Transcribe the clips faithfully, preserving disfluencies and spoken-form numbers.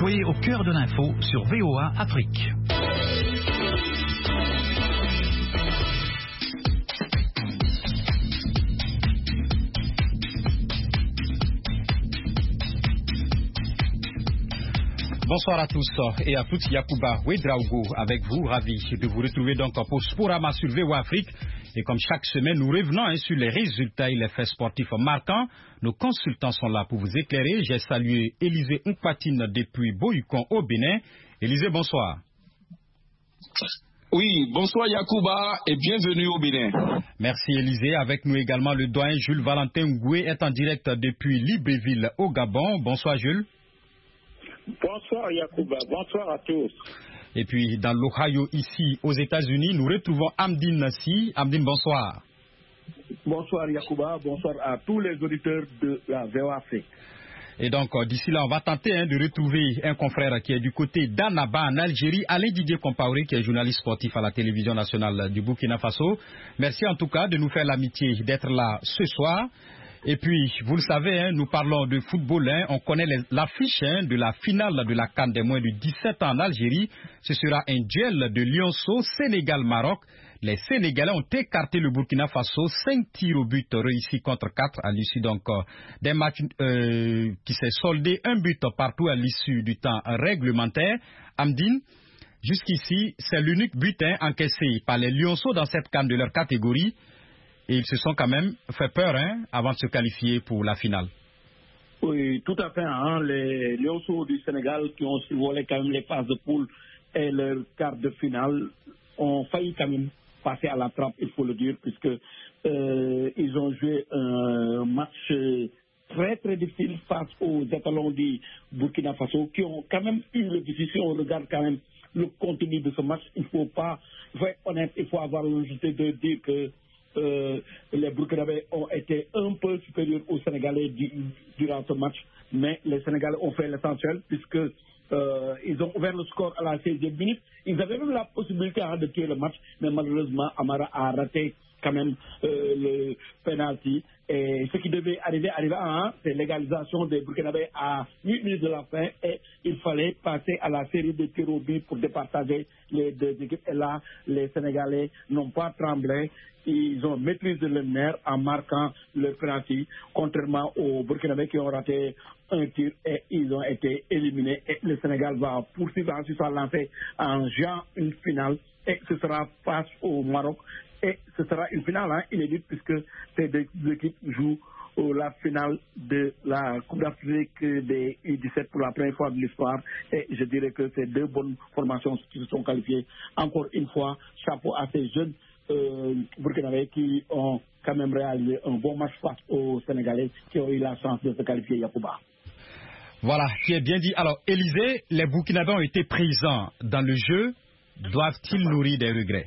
Soyez au cœur de l'info sur V O A Afrique. Bonsoir à tous et à toutes, Yacouba Ouedraogo avec vous, ravi de vous retrouver donc pour Sporama sur V O A Afrique. Et comme chaque semaine, nous revenons hein, sur les résultats et les faits sportifs marquants. Nos consultants sont là pour vous éclairer. J'ai salué Élisée Nkpatine depuis Boyukon au Bénin. Élisée, bonsoir. Oui, bonsoir Yacouba et bienvenue au Bénin. Merci Élisée. Avec nous également le doyen Jules Valentin Ngoué est en direct depuis Libreville au Gabon. Bonsoir Jules. Bonsoir Yacouba, bonsoir à tous. Et puis dans l'Ohio, ici aux États-Unis, nous retrouvons Amdine Nassi. Amdine, bonsoir. Bonsoir Yacouba, bonsoir à tous les auditeurs de la V O A Afrique. Et donc d'ici là, on va tenter hein, de retrouver un confrère qui est du côté d'Annaba en Algérie, Alain Didier Compaoré, qui est journaliste sportif à la télévision nationale du Burkina Faso. Merci en tout cas de nous faire l'amitié d'être là ce soir. Et puis, vous le savez, hein, nous parlons de football. Hein, on connaît l'affiche hein, de la finale de la CAN des moins de dix-sept ans en Algérie. Ce sera un duel de lionceaux Sénégal-Maroc. Les Sénégalais ont écarté le Burkina Faso. cinq tirs au but réussis contre quatre à l'issue donc d'un match euh, qui s'est soldé un but partout à l'issue du temps réglementaire. Amdine, jusqu'ici, c'est l'unique but hein, encaissé par les lionceaux dans cette CAN de leur catégorie. Et ils se sont quand même fait peur hein, avant de se qualifier pour la finale. Oui, tout à fait. Hein, les lionceaux du Sénégal qui ont survolé quand même les phases de poule et leur quart de finale ont failli quand même passer à la trappe, il faut le dire, puisque euh, ils ont joué un match très très difficile face aux étalons du Burkina Faso qui ont quand même eu le difficile. Si on regarde quand même le contenu de ce match, il ne faut pas, il faut être honnête, il faut avoir l'honnêteté de dire que Euh, les Burkinabés ont été un peu supérieurs aux Sénégalais du, durant ce match, mais les Sénégalais ont fait l'essentiel puisque euh, ils ont ouvert le score à la seizième minute. Ils avaient même la possibilité hein, de tuer le match, mais malheureusement Amara a raté quand même euh, le penalty. Et ce qui devait arriver arriva hein, c'est l'égalisation des Burkinabés à huit minutes de la fin et il fallait passer à la série de tirs au but pour départager les deux équipes. Et là, les Sénégalais n'ont pas tremblé. Ils ont maîtrisé le nerf en marquant le penalty, contrairement aux Burkinabés qui ont raté un tir et ils ont été éliminés. Et le Sénégal va poursuivre ensuite sa lancée en jouant une finale et ce sera face au Maroc. Et ce sera une finale hein, inédite puisque ces deux équipes jouent la finale de la Coupe d'Afrique des U dix-sept pour la première fois de l'histoire. Et je dirais que ces deux bonnes formations qui se sont qualifiées. Encore une fois, chapeau à ces jeunes euh, Burkinabés qui ont quand même réalisé un bon match face aux Sénégalais qui ont eu la chance de se qualifier, Yacouba. Voilà, qui est bien dit. Alors, Élisée, les Burkinabés ont été présents dans le jeu. Doivent-ils nourrir des regrets?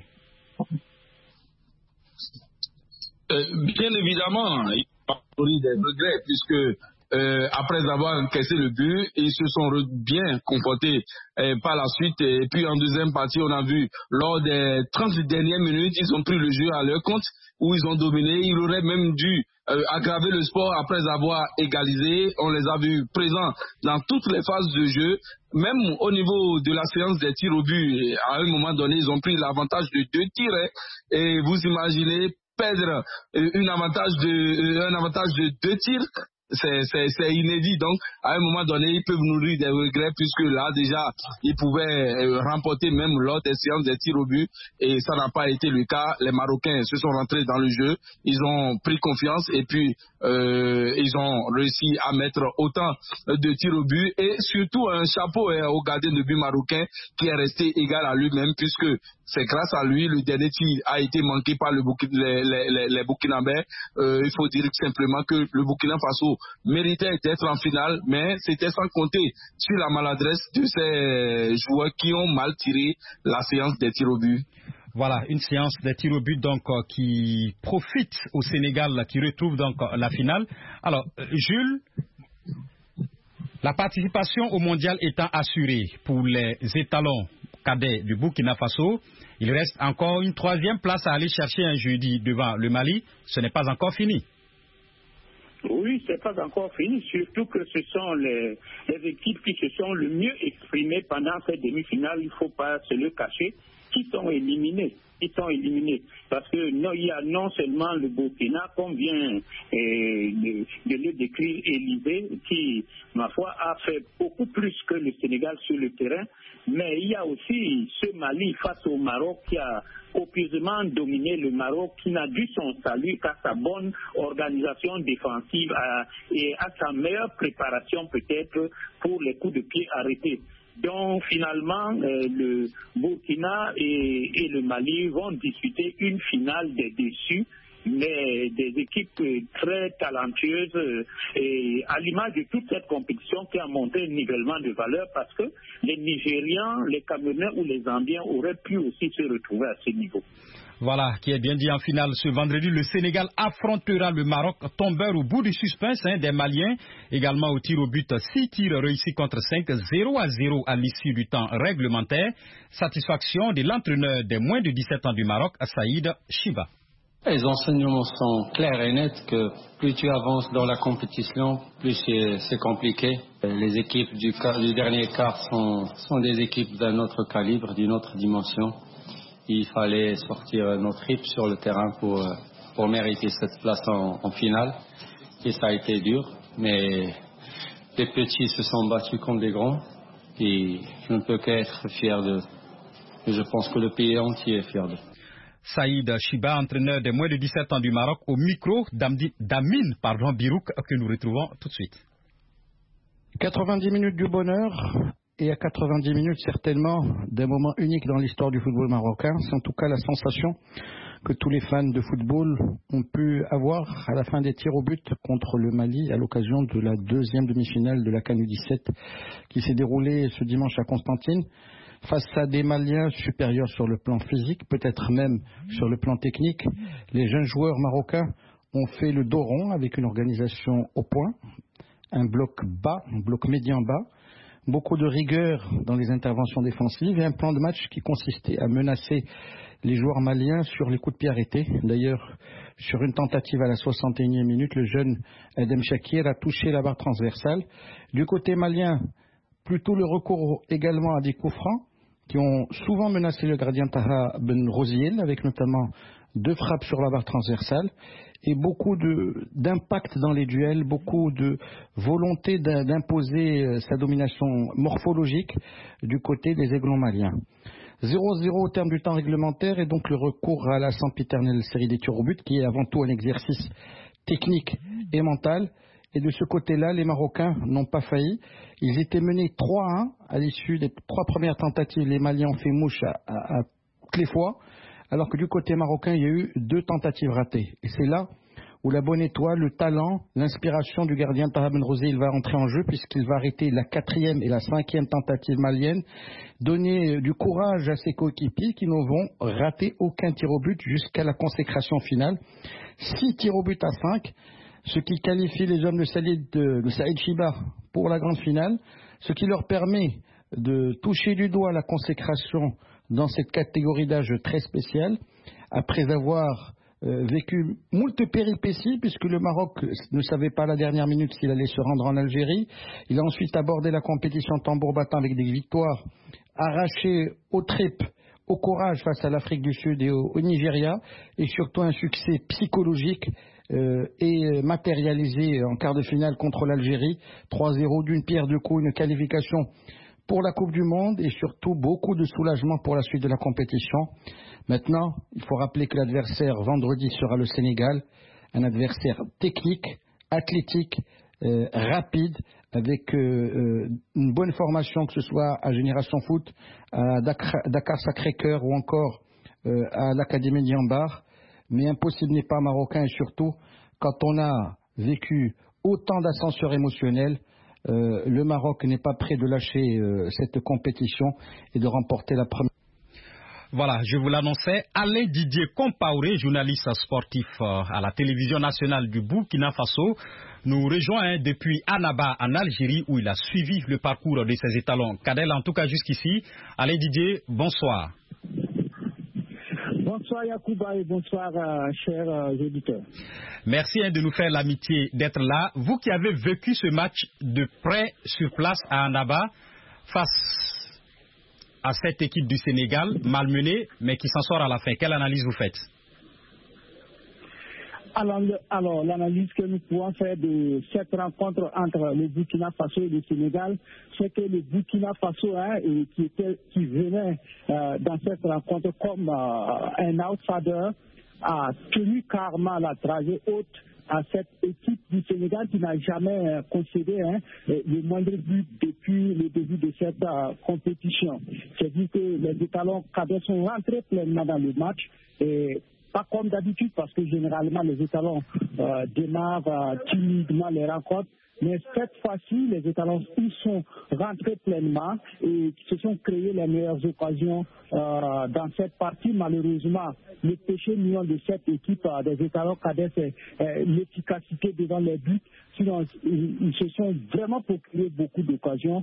Euh, bien évidemment, ils ont nourri des regrets puisque euh, après avoir encaissé le but, ils se sont bien comportés euh, par la suite. Et puis en deuxième partie, on a vu lors des trente dernières minutes, ils ont pris le jeu à leur compte où ils ont dominé. Ils auraient même dû euh, aggraver le sport après avoir égalisé. On les a vus présents dans toutes les phases de jeu. Même au niveau de la séance des tirs au but, à un moment donné, ils ont pris l'avantage de deux tirs. Hein, et vous imaginez perdre un avantage de, un avantage de deux tirs, c'est, c'est, c'est inédit. Donc, à un moment donné, ils peuvent nourrir des regrets puisque là, déjà, ils pouvaient remporter même lors des séances des tirs au but et ça n'a pas été le cas. Les Marocains se sont rentrés dans le jeu, ils ont pris confiance et puis euh, ils ont réussi à mettre autant de tirs au but et surtout un chapeau hein, au gardien de but marocain qui est resté égal à lui-même puisque c'est grâce à lui le dernier tir a été manqué par le Burkina, les, les, les, les Burkinabés. Euh, il faut dire simplement que le Burkina Faso méritait d'être en finale, mais c'était sans compter sur la maladresse de ces joueurs qui ont mal tiré la séance des tirs au but. Voilà, une séance des tirs au but donc euh, qui profite au Sénégal, qui retrouve donc euh, la finale. Alors, euh, Jules, la participation au mondial étant assurée pour les étalons cadets du Burkina Faso, il reste encore une troisième place à aller chercher un jeudi devant le Mali. Ce n'est pas encore fini. Oui, c'est pas encore fini, surtout que ce sont les, les équipes qui se sont le mieux exprimées pendant cette demi-finale, il ne faut pas se le cacher, qui sont éliminés. Ils sont éliminés. Parce que non, il y a non seulement le Burkina, comme vient eh, de, de le décrire Élysée, qui, ma foi, a fait beaucoup plus que le Sénégal sur le terrain, mais il y a aussi ce Mali face au Maroc qui a copieusement dominé le Maroc, qui n'a dû son salut qu'à sa bonne organisation défensive à, et à sa meilleure préparation peut-être pour les coups de pied arrêtés. Donc finalement, euh, le Burkina et, et le Mali vont disputer une finale des déçus, mais des équipes très talentueuses euh, et à l'image de toute cette compétition qui a monté un nivellement de valeur parce que les Nigérians, les Camerounais ou les Zambiens auraient pu aussi se retrouver à ce niveau. Voilà, qui est bien dit en finale. Ce vendredi, le Sénégal affrontera le Maroc, tombeur au bout du suspense hein, des Maliens. Également au tir au but, six tirs réussis contre cinq, zéro à zéro à l'issue du temps réglementaire. Satisfaction de l'entraîneur des moins de dix-sept ans du Maroc, Saïd Chiba. Les enseignements sont clairs et nets que plus tu avances dans la compétition, plus c'est, c'est compliqué. Les équipes du, du dernier quart sont, sont des équipes d'un autre calibre, d'une autre dimension. Il fallait sortir nos tripes sur le terrain pour, pour mériter cette place en, en finale. Et ça a été dur, mais les petits se sont battus contre des grands. Et je ne peux qu'être fier d'eux. Et je pense que le pays entier est fier d'eux. Saïd Chiba, entraîneur des moins de dix-sept ans du Maroc, au micro d'Amine pardon, Birouk, que nous retrouvons tout de suite. quatre-vingt-dix minutes du bonheur. Et à quatre-vingt-dix minutes, certainement, d'un moment unique dans l'histoire du football marocain. C'est en tout cas la sensation que tous les fans de football ont pu avoir à la fin des tirs au but contre le Mali à l'occasion de la deuxième demi-finale de la CAN U dix-sept qui s'est déroulée ce dimanche à Constantine. Face à des Maliens supérieurs sur le plan physique, peut-être même sur le plan technique, les jeunes joueurs marocains ont fait le dos rond avec une organisation au point, un bloc bas, un bloc médian bas, beaucoup de rigueur dans les interventions défensives et un plan de match qui consistait à menacer les joueurs maliens sur les coups de pied arrêtés. D'ailleurs, sur une tentative à la soixante et unième minute, le jeune Adem Shakir a touché la barre transversale. Du côté malien, plutôt le recours également à des coups francs qui ont souvent menacé le gardien Taha Ben Rosiel, avec notamment deux frappes sur la barre transversale et beaucoup de, d'impact dans les duels, beaucoup de volonté d'imposer sa domination morphologique du côté des aiglons maliens. zéro zéro au terme du temps réglementaire et donc le recours à la sempiternelle série des tirs au but qui est avant tout un exercice technique et mental. Et de ce côté-là, les Marocains n'ont pas failli. Ils étaient menés trois à un à l'issue des trois premières tentatives. Les Maliens ont fait mouche à, à, à toutes les fois, alors que du côté marocain, il y a eu deux tentatives ratées. Et c'est là où la bonne étoile, le talent, l'inspiration du gardien Taha Ben Rosé, il va entrer en jeu puisqu'il va arrêter la quatrième et la cinquième tentative malienne, donner du courage à ses coéquipiers qui n'auront raté aucun tir au but jusqu'à la consécration finale. Six tirs au but à cinq. Ce qui qualifie les hommes de Saïd, de, de Saïd Chiba pour la grande finale, ce qui leur permet de toucher du doigt la consécration dans cette catégorie d'âge très spéciale, après avoir euh, vécu moult péripéties, puisque le Maroc ne savait pas à la dernière minute s'il allait se rendre en Algérie. Il a ensuite abordé la compétition tambour battant avec des victoires arrachées aux tripes, au courage face à l'Afrique du Sud et au, au Nigeria, et surtout un succès psychologique Euh, et matérialisé en quart de finale contre l'Algérie, trois zéro d'une pierre deux coups, une qualification pour la Coupe du Monde et surtout beaucoup de soulagement pour la suite de la compétition. Maintenant, il faut rappeler que l'adversaire vendredi sera le Sénégal, un adversaire technique, athlétique, euh, rapide, avec euh, euh, une bonne formation, que ce soit à Génération Foot, à Dakar, Dakar Sacré-Cœur ou encore euh, à l'Académie Diambar. Mais impossible n'est pas marocain et surtout, quand on a vécu autant d'ascenseurs émotionnels, euh, le Maroc n'est pas prêt de lâcher euh, cette compétition et de remporter la première. Voilà, je vous l'annonçais, Alain Didier Compaoré, journaliste sportif à la télévision nationale du Burkina Faso, nous rejoint depuis Annaba en Algérie où il a suivi le parcours de ses étalons cadets, en tout cas jusqu'ici. Alain Didier, bonsoir. Bonsoir Yacouba et bonsoir euh, chers euh, auditeurs. Merci hein, de nous faire l'amitié d'être là. Vous qui avez vécu ce match de près sur place à Annaba face à cette équipe du Sénégal, malmenée, mais qui s'en sort à la fin. Quelle analyse vous faites? Alors, le, alors l'analyse que nous pouvons faire de cette rencontre entre le Burkina Faso et le Sénégal, c'est que le Burkina Faso, hein, et qui, était, qui venait euh, dans cette rencontre comme euh, un outsider, a tenu carrément la dragée haute à cette équipe du Sénégal qui n'a jamais euh, concédé hein, le moindre but depuis le début de cette euh, compétition. C'est-à-dire que les étalons cadets sont rentrés pleinement dans le match et pas comme d'habitude parce que généralement les étalons euh, démarrent euh, timidement les rencontres. Mais cette fois-ci, les étalons ils sont rentrés pleinement et se sont créés les meilleures occasions euh, dans cette partie. Malheureusement, le péché mignon de cette équipe euh, des étalons cadets, c'est euh, l'efficacité devant les buts. Sinon, ils, ils se sont vraiment procuré beaucoup d'occasions.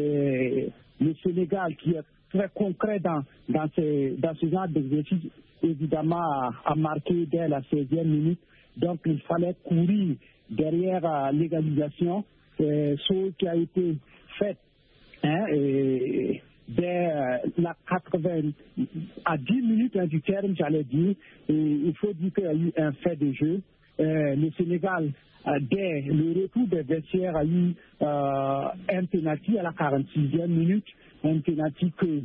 Et le Sénégal, qui est très concret dans, dans, ces, dans ce genre d'exercice, évidemment, a, a marqué dès la seizième minute. Donc, il fallait courir derrière euh, l'égalisation, euh, ce qui a été fait hein, et, dès euh, la quatre-vingts à dix minutes hein, du terme, j'allais dire. Et il faut dire qu'il y a eu un fait de jeu. Euh, le Sénégal, euh, dès le retour des vestiaires, a eu euh, un penalty à la quarante-sixième minute, un penalty que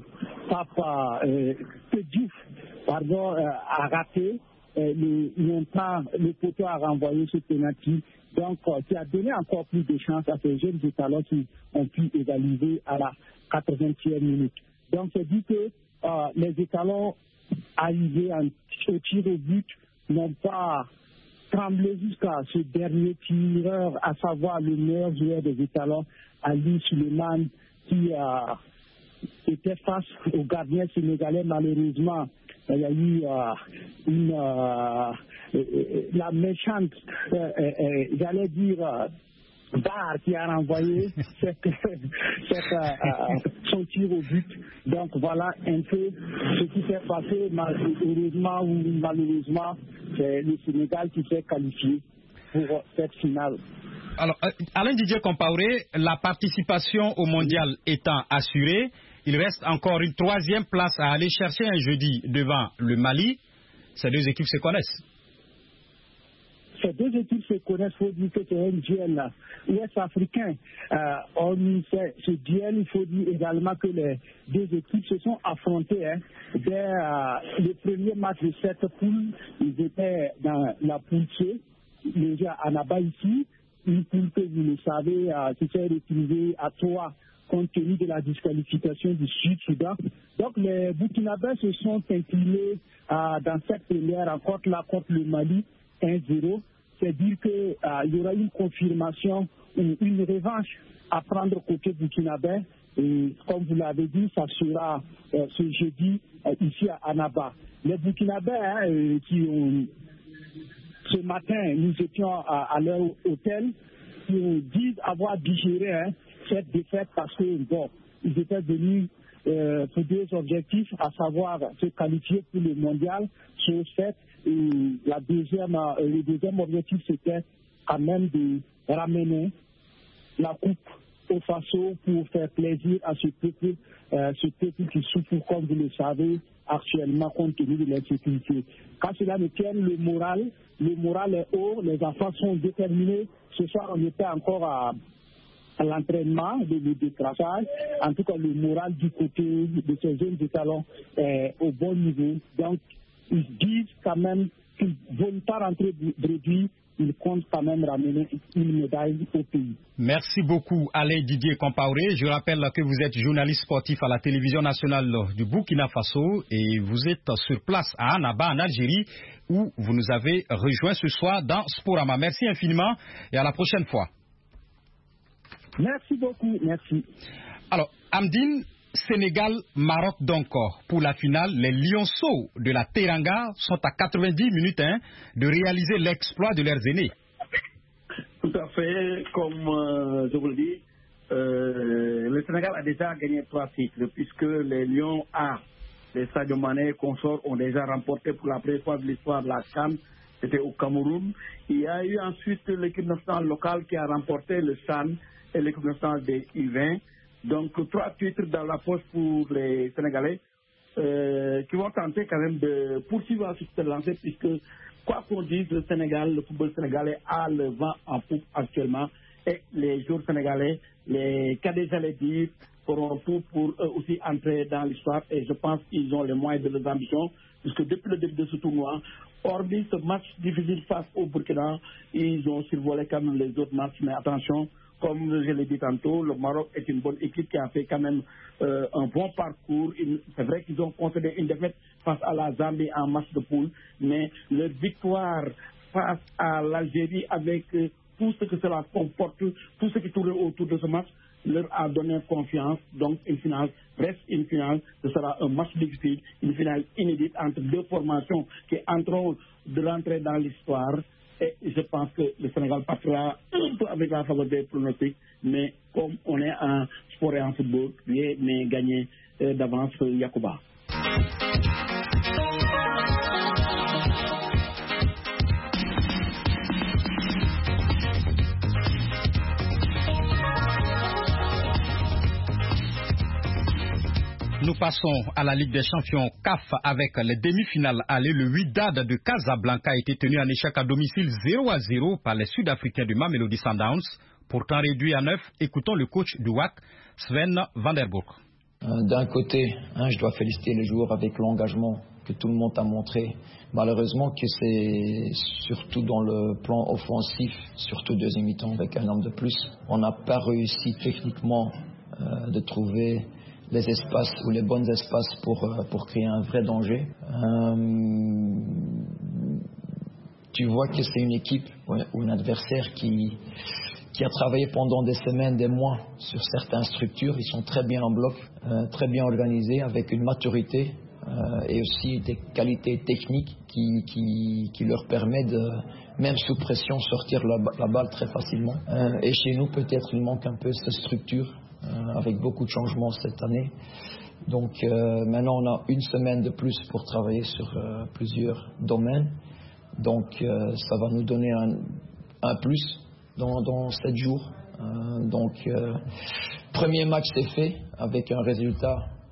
Papa, euh, que Diouf, pardon, euh, a raté. Le, longtemps, le poteau a renvoyé ce penalty, donc euh, qui a donné encore plus de chance à ces jeunes étalons qui ont pu égaliser à la quatre-vingtième minute. Donc c'est dit que euh, les étalons arrivés en, au tir au but n'ont pas tremblé jusqu'à ce dernier tireur, à savoir le meilleur joueur des étalons, Ali Suleiman, qui a euh, était face au gardien sénégalais. Malheureusement, il y a eu euh, une, euh, euh, la méchante, euh, euh, j'allais dire, euh, barre qui a renvoyé cette, cette, euh, son tir au but. Donc voilà un peu ce qui s'est passé. Heureusement ou malheureusement, c'est le Sénégal qui s'est qualifié pour cette finale. Alors, Alain Didier Compaoré, la participation au mondial étant assurée, il reste encore une troisième place à aller chercher un jeudi devant le Mali. Ces deux équipes se connaissent. Ces deux équipes se connaissent, il faut dire que c'est un duel ouest-africain. Euh, hormis ce duel, il faut dire également que les deux équipes se sont affrontées. Hein. Dès euh, le premier match de cette poule, ils étaient dans la poule C, déjà à Annaba ici, une poule que vous le savez, euh, qui s'est retrouvée à trois compte tenu de la disqualification du Sud-Soudan. Donc les Burkinabés se sont inclinés euh, dans cette première rencontre-là contre le Mali un zéro. C'est-à-dire qu'il euh, y aura une confirmation ou une revanche à prendre côté burkinabé. Et comme vous l'avez dit, ça sera euh, ce jeudi euh, ici à Annaba. Les Burkinabés hein, euh, qui ont... Ce matin, nous étions à, à leur hôtel, qui disent avoir digéré hein, cette défaite parce que bon, ils étaient venus euh, pour deux objectifs, à savoir se qualifier pour le mondial, chose faite. Et la deuxième, euh, le deuxième objectif, c'était quand même de ramener la coupe au Faso pour faire plaisir à ce peuple, euh, ce peuple qui souffre, comme vous le savez, actuellement compte tenu de l'insécurité. Quand cela ne tient, le moral, le moral est haut, les enfants sont déterminés. Ce soir, on était encore à, à l'entraînement, de, de décrassage. En tout cas, le moral du côté de ces jeunes étalons est au bon niveau. Donc, ils disent quand même qu'ils ne veulent pas rentrer bredouille. Il compte quand même ramener une médaille au pays. Merci beaucoup Alain Didier Compaoré. Je rappelle que vous êtes journaliste sportif à la télévision nationale du Burkina Faso et vous êtes sur place à Annaba en Algérie où vous nous avez rejoint ce soir dans Sporama. Merci infiniment et à la prochaine fois. Merci beaucoup, merci. Alors, Amdine, Sénégal-Maroc donc pour la finale, les Lionceaux de la Teranga sont à quatre-vingt-dix minutes hein, de réaliser l'exploit de leurs aînés. Tout à fait, comme euh, je vous le dis, euh, le Sénégal a déjà gagné trois cycles puisque les Lions A les Sadio Mané et consorts ont déjà remporté pour la première fois de l'histoire la CAN. C'était au Cameroun. Il y a eu ensuite l'équipe nationale locale qui a remporté le C H A N et l'équipe nationale des U vingt. Donc trois titres dans la poche pour les Sénégalais euh, qui vont tenter quand même de poursuivre à cette lancée puisque quoi qu'on dise, le Sénégal, le football sénégalais a le vent en poupe actuellement et les joueurs sénégalais, les cadets j'allais dire, feront tout pour eux aussi entrer dans l'histoire et je pense qu'ils ont les moyens de leurs ambitions puisque depuis le début de ce tournoi, hormis ce match difficile face au Burkina, ils ont survolé quand même les autres matchs. Mais attention, comme je l'ai dit tantôt, le Maroc est une bonne équipe qui a fait quand même euh, un bon parcours. C'est vrai qu'ils ont concédé une défaite face à la Zambie en match de poule, mais leur victoire face à l'Algérie avec euh, tout ce que cela comporte, tout ce qui tourne autour de ce match, leur a donné confiance. Donc une finale reste une finale, ce sera un match difficile, une finale inédite entre deux formations qui entreront de l'entrée dans l'histoire. Et je pense que le Sénégal partira un peu avec la faveur des pronostics, mais comme on est en sport et en football, rien n'est gagné euh, d'avance, Yacouba. Nous passons à la Ligue des champions C A F avec les demi-finales allées. Le Wydad de Casablanca a été tenu en échec à domicile zéro à zéro par les Sud-Africains du Mamelodi Sundowns. Pourtant réduit à neuf, écoutons le coach du W A C, Sven van der Broek. D'un côté, hein, je dois féliciter les joueurs avec l'engagement que tout le monde a montré. Malheureusement que c'est surtout dans le plan offensif, surtout deuxième mi-temps avec un homme de plus. On n'a pas réussi techniquement euh, de trouver les espaces ou les bons espaces pour, euh, pour créer un vrai danger. Euh, tu vois que c'est une équipe ou un adversaire qui, qui a travaillé pendant des semaines, des mois sur certaines structures. Ils sont très bien en bloc, euh, très bien organisés, avec une maturité euh, et aussi des qualités techniques qui, qui, qui leur permettent de, même sous pression, sortir la, la balle très facilement. Euh, et chez nous, peut-être, il manque un peu cette structure. Euh, avec beaucoup de changements cette année. Donc euh, maintenant on a une semaine de plus pour travailler sur euh, plusieurs domaines. Donc euh, ça va nous donner un, un plus dans, dans sept jours. Euh, donc euh, premier match c'est fait avec un résultat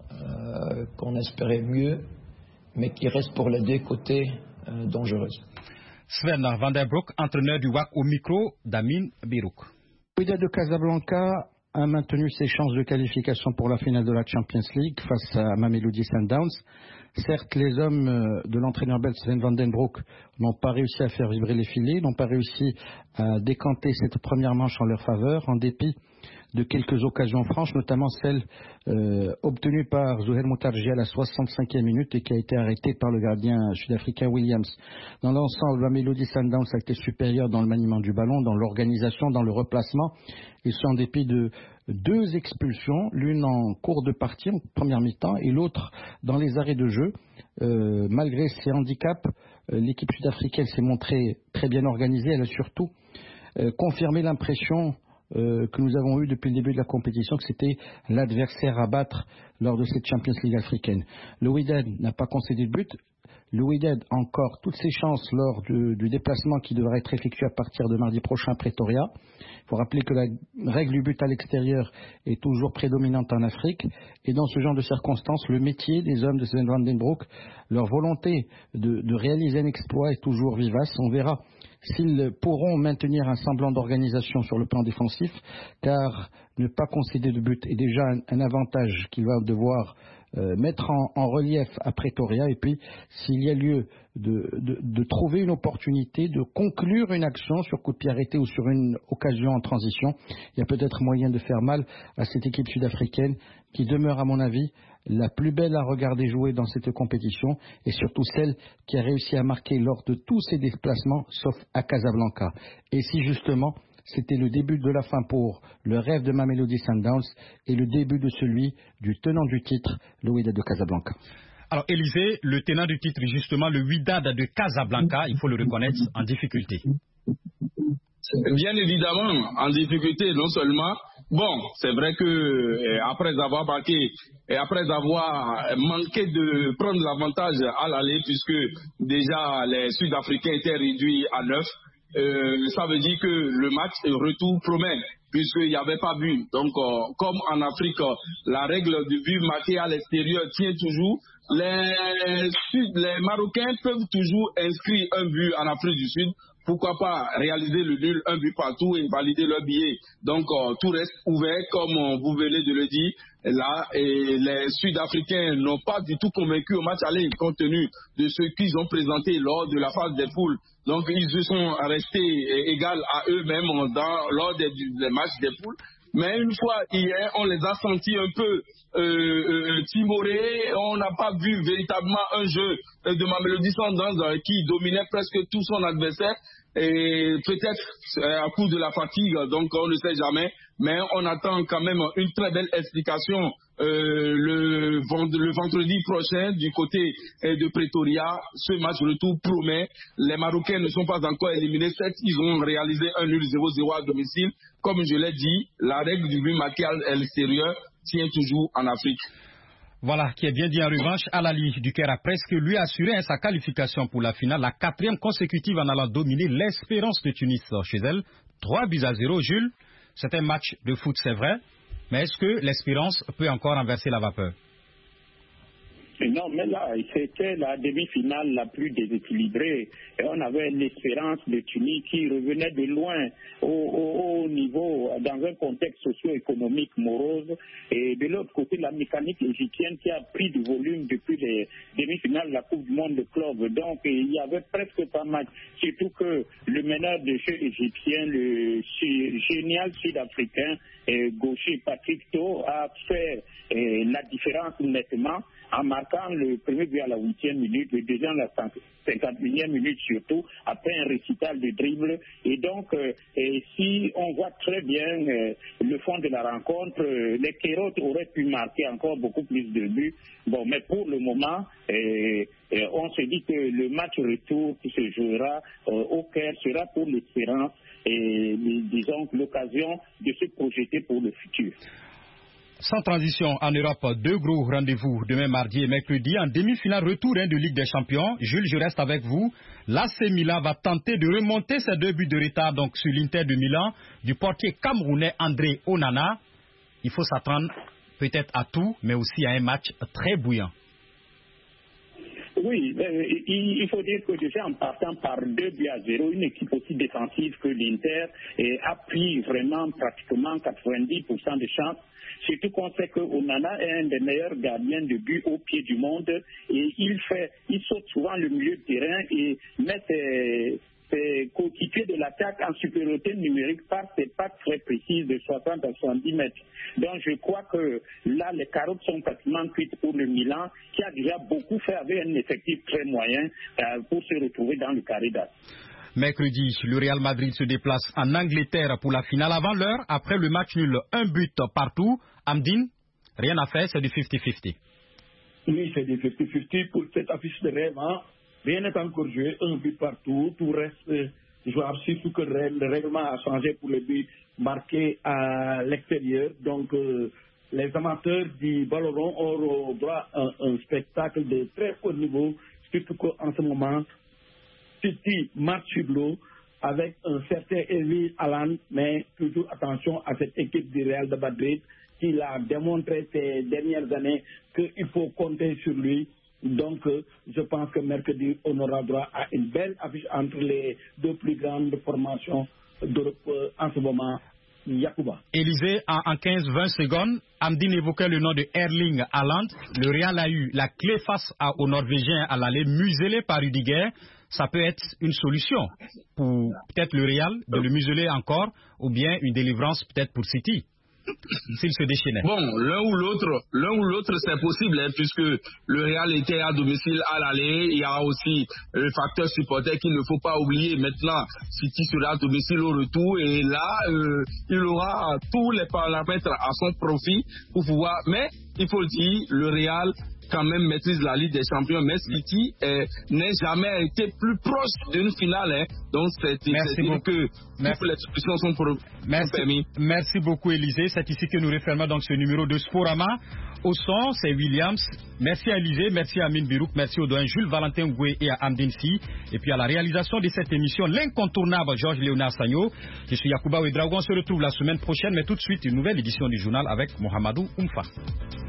euh, qu'on espérait mieux, mais qui reste pour les deux côtés euh, dangereuse. Sven van der Broek, entraîneur du W A C au micro d'Amin Birouk. Wydad de Casablanca a maintenu ses chances de qualification pour la finale de la Champions League face à Mamelodi Sundowns. Certes, les hommes de l'entraîneur belge Sven van den Broek n'ont pas réussi à faire vibrer les filets, n'ont pas réussi à décanter cette première manche en leur faveur, en dépit de quelques occasions franches, notamment celle euh, obtenue par Zouheir Moutarji à la soixante-cinquième minute et qui a été arrêtée par le gardien sud-africain Williams. Dans l'ensemble, Mamelodi Sundowns a été supérieur dans le maniement du ballon, dans l'organisation, dans le replacement, et ce en dépit de deux expulsions, l'une en cours de partie, en première mi-temps, et l'autre dans les arrêts de jeu. Euh, malgré ses handicaps, euh, l'équipe sud-africaine s'est montrée très bien organisée. Elle a surtout euh, confirmé l'impression Euh, que nous avons eu depuis le début de la compétition, que c'était l'adversaire à battre lors de cette Champions League africaine. Le Wydad n'a pas concédé de but. Le Wydad a encore toutes ses chances lors du, du déplacement qui devra être effectué à partir de mardi prochain à Pretoria. Il faut rappeler que la règle du but à l'extérieur est toujours prédominante en Afrique. Et dans ce genre de circonstances, le métier des hommes de Sven van den Broek, leur volonté de, de réaliser un exploit est toujours vivace. On verra s'ils pourront maintenir un semblant d'organisation sur le plan défensif, car ne pas concéder de but est déjà un, un avantage qu'il va devoir euh, mettre en, en relief à Pretoria. Et puis, s'il y a lieu de, de, de trouver une opportunité, de conclure une action sur coup de pied arrêté ou sur une occasion en transition, il y a peut-être moyen de faire mal à cette équipe sud-africaine qui demeure, à mon avis, la plus belle à regarder jouer dans cette compétition et surtout celle qui a réussi à marquer lors de tous ses déplacements, sauf à Casablanca. Et si justement c'était le début de la fin pour le rêve de Mamelodi Sundowns et le début de celui du tenant du titre, le Wydad de Casablanca. Alors Élisée, le tenant du titre justement, le Wydad de Casablanca, il faut le reconnaître, en difficulté. Bien évidemment, en difficulté, non seulement Bon, c'est vrai que euh, après avoir marqué et après avoir manqué de prendre l'avantage à l'aller, puisque déjà les Sud-Africains étaient réduits à neuf, euh, ça veut dire que le match retour promet, puisqu'il n'y avait pas but. Donc, euh, comme en Afrique, la règle du but marqué à l'extérieur tient toujours. Les, Sud, les Marocains peuvent toujours inscrire un but en Afrique du Sud. Pourquoi pas réaliser le nul, un but partout et valider leur billet. Donc euh, tout reste ouvert, comme euh, vous venez de le dire. Là, et les Sud-Africains n'ont pas du tout convaincu au match aller, compte tenu de ce qu'ils ont présenté lors de la phase des poules. Donc ils se sont restés égaux à eux-mêmes dans, lors des, des matchs des poules. Mais une fois hier, on les a sentis un peu euh, euh, timorés. On n'a pas vu véritablement un jeu de Mamelodi Sundowns qui dominait presque tout son adversaire. Et peut-être à cause de la fatigue, donc on ne sait jamais. Mais on attend quand même une très belle explication euh, le, le vendredi prochain du côté euh, de Pretoria. Ce match retour promet. Les Marocains ne sont pas encore éliminés. Certes, ils ont réalisé un nul zéro zéro à domicile. Comme je l'ai dit, la règle du but marqué à l'extérieur tient toujours en Afrique. Voilà, qui est bien dit en revanche. Al-Ahly du Caire a presque lui assuré sa qualification pour la finale, la quatrième consécutive en allant dominer l'Espérance de Tunis chez elle. trois buts à zéro, Jules. C'est un match de foot, c'est vrai, mais est-ce que l'Espérance peut encore renverser la vapeur? Non, mais là, c'était la demi-finale la plus déséquilibrée. Et on avait l'Espérance de Tunis qui revenait de loin au, au, au niveau, dans un contexte socio-économique morose. Et de l'autre côté, la mécanique égyptienne qui a pris du volume depuis les demi-finales de la Coupe du Monde de club. Donc, il y avait presque pas mal. Surtout que le meneur de jeu égyptien, le génial sud-africain, et gaucher Patrick Tau, a fait eh, la différence nettement en marquant le premier but à la huitième minute, le deuxième à la cinquante-unième minute surtout, après un récital de dribble. Et donc, euh, et si on voit très bien euh, le fond de la rencontre, euh, les Kérotes auraient pu marquer encore beaucoup plus de buts. Bon, mais pour le moment, euh, euh, on se dit que le match retour qui se jouera euh, au Caire sera pour l'Espérance et disons l'occasion de se projeter pour le futur. Sans transition en Europe, deux gros rendez-vous demain mardi et mercredi en demi-finale retour hein, de Ligue des Champions. Jules, je reste avec vous. L'A C Milan va tenter de remonter ses deux buts de retard donc sur l'Inter de Milan du portier camerounais André Onana. Il faut s'attendre peut-être à tout, mais aussi à un match très bouillant. Oui, euh, il, il faut dire que déjà en partant par deux buts à zéro, une équipe aussi défensive que l'Inter eh, a pris vraiment pratiquement quatre-vingt-dix pour cent de chances. Surtout qu'on sait que Onana est un des meilleurs gardiens de but au pied du monde et il fait, il saute souvent le milieu de terrain et met ses, ses coéquipiers de l'attaque en supériorité numérique par ses pattes très précises de soixante à soixante-dix mètres. Donc je crois que là les carottes sont pratiquement cuites pour le Milan qui a déjà beaucoup fait avec un effectif très moyen euh, pour se retrouver dans le carré d'as. Mercredi, le Real Madrid se déplace en Angleterre pour la finale avant l'heure. Après le match nul, un but partout. Amdine, rien à faire, c'est du cinquante cinquante. Oui, c'est du cinquante cinquante pour cette affiche de rêve. Hein. Rien n'est encore joué, un but partout. Tout reste jouable, surtout que le règlement a changé pour les buts marqués à l'extérieur. Donc, euh, les amateurs du ballon rond auront droit à un, un spectacle de très haut niveau, surtout qu'en ce moment, City marche sur l'eau avec un certain Erling Haaland, mais toujours attention à cette équipe du Real de Madrid qui l'a démontré ces dernières années qu'il faut compter sur lui. Donc, euh, je pense que mercredi, on aura droit à une belle affiche entre les deux plus grandes formations d'Europe euh, en ce moment. Yacouba. Élysée, en, en quinze vingt secondes, Amdine évoquait le nom de Erling Haaland. Le Real a eu la clé face à, aux Norvégiens à l'aller, muselé par Rudiger. Ça peut être une solution pour peut-être le Real de le museler encore, ou bien une délivrance peut-être pour City, s'il se déchaînait. Bon, l'un ou l'autre, l'un ou l'autre, c'est possible, hein, puisque le Real était à domicile à l'aller. Il y a aussi le facteur supporter qu'il ne faut pas oublier. Maintenant, City sera à domicile au retour, et là, euh, il aura tous les paramètres à son profit pour pouvoir. Mais il faut le dire, le Real quand même maîtrise la Ligue des Champions, mais City n'a jamais été plus proche d'une finale. Hein. Donc c'est dire que Merci. toutes les solutions sont, pour, Merci. sont permises. Merci beaucoup Élisée. C'est ici que nous refermons donc ce numéro de Sporama. Au son, c'est Williams. Merci à Élisée, merci à Amine Birouk, merci au doyen Jules Valentin Ngoué et à Amdine Si. Et puis à la réalisation de cette émission, l'incontournable Georges Léonard Sagno. Je suis Yacouba Ouedraogo. On se retrouve la semaine prochaine, mais tout de suite une nouvelle édition du journal avec Mohamedou Oumfa.